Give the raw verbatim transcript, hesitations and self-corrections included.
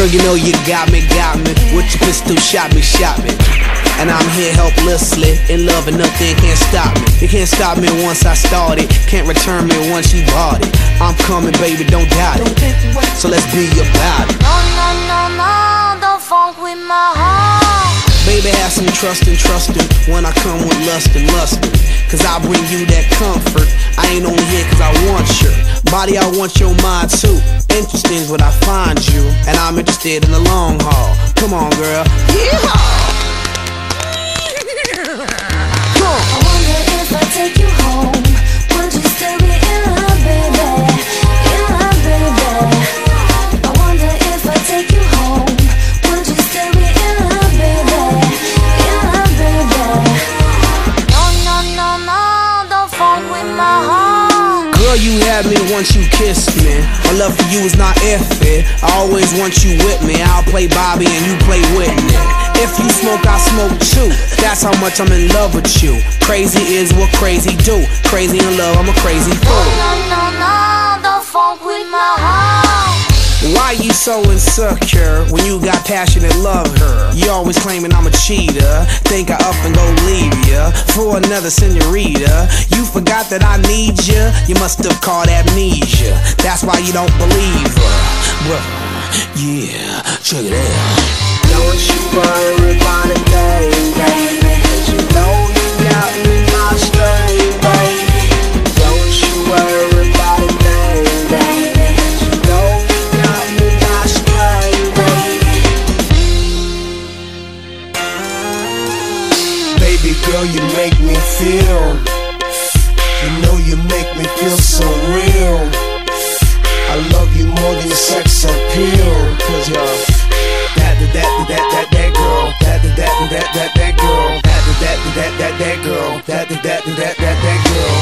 you know you got me, got me. With your pistol, shot me, shot me. And I'm here helplessly, in love and nothing can't stop me. You can't stop me once I started, can't return me once you bought it. I'm coming, baby, don't doubt it. So let's be about it. No, no, no, no, don't funk with my heart. Baby, have some trust and trustin' when I come with lust and lustin'. Cause I bring you that comfort. I ain't only here cause I want your body, I want your mind too. Interesting is what I find you, and I'm interested in the long haul. Come on, girl. Yeehaw! I wonder if I take you home, would you still be in love, baby? In love, baby. I wonder if I take you home, would you still be in love, baby? In love, baby. No, no, no, no, don't funk with my heart. Girl, you had me once you kissed me. My love for you is not iffy. I always want you with me. I'll play Bobby and you play Whitney. If you smoke, I smoke too. That's how much I'm in love with you. Crazy is what crazy do. Crazy in love, I'm a crazy fool. No, no, no, don't funk with my heart. Why you so insecure when you got passionate love her? You always claiming I'm a cheater. Think I up and go leave ya for another senorita. You forgot that I need ya. You must have caught amnesia. That's why you don't believe her. Brother, yeah, check it out. Don't you worry about a thing, baby. Cause you know you got me my string, baby. Don't you worry about a thing, baby. Cause you know you got me my string, baby. Baby girl, you make me feel. You know you make me feel so real. I love you more than sex appeal. Cause you're that, that, that, that, that, that girl. That, that, that, that, that, that girl. That, that, that, that, that, that girl. That, that, that, that, that, that girl.